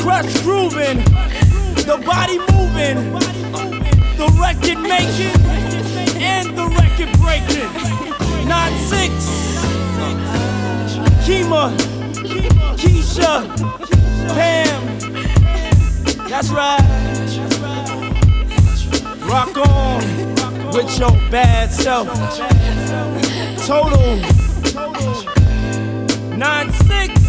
Crush grooving, the body moving, the record making, and the record breaking. 9-6, Kima, Keisha, Pam. That's right. Rock on with your bad self. Total 9-6.